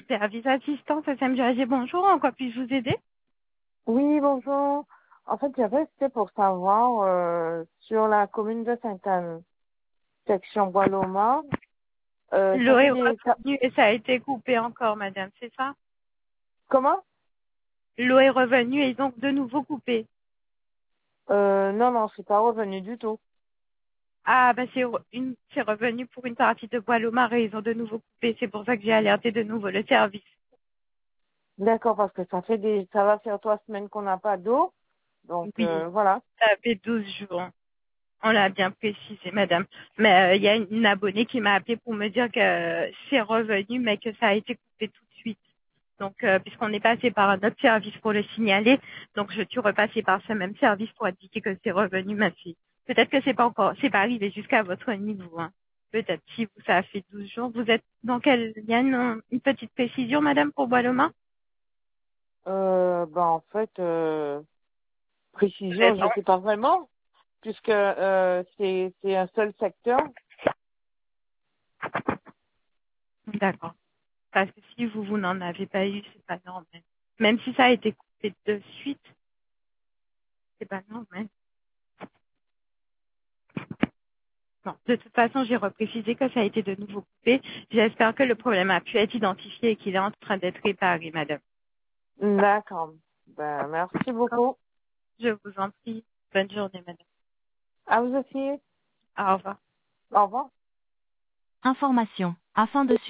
service assistance SMGAG. Bonjour, en quoi puis-je vous aider? Oui, bonjour. En fait, c'était pour savoir sur la commune de Sainte-Anne, section Bois-Loma, ça L'eau fait est des... revenue et ça a été coupé encore, madame, c'est ça? Comment? L'eau est revenue et donc de nouveau coupé. Non, non, c'est pas revenu du tout. Ah, bah c'est revenu pour une partie de Bois-Lomar et ils ont de nouveau coupé. C'est pour ça que j'ai alerté de nouveau le service. D'accord, parce que ça va faire 3 semaines qu'on n'a pas d'eau. Donc, Oui, voilà. ça fait 12 jours. On l'a bien précisé, madame. Mais il y a une abonnée qui m'a appelé pour me dire que c'est revenu, mais que ça a été coupé tout de suite. Donc, puisqu'on est passé par un autre service pour le signaler, donc je suis repassée par ce même service pour indiquer que c'est revenu, ma fille. Peut-être que c'est pas arrivé jusqu'à votre niveau, hein. Peut-être si vous, ça a fait 12 jours. Vous êtes dans quel, il y a une petite précision, madame, pour Bois-Loma? En fait, Vous précision, êtes je sais pas vraiment, puisque c'est un seul secteur. d'accord. Parce que si vous n'en avez pas eu, c'est pas normal. Même si ça a été coupé de suite, c'est pas normal. Non, de toute façon, j'ai reprécisé que ça a été de nouveau coupé. J'espère que le problème a pu être identifié et qu'il est en train d'être réparé, madame. D'accord. Ben, merci beaucoup. Je vous en prie. Bonne journée, madame. À vous aussi. Au revoir. Au revoir. Information. Afin de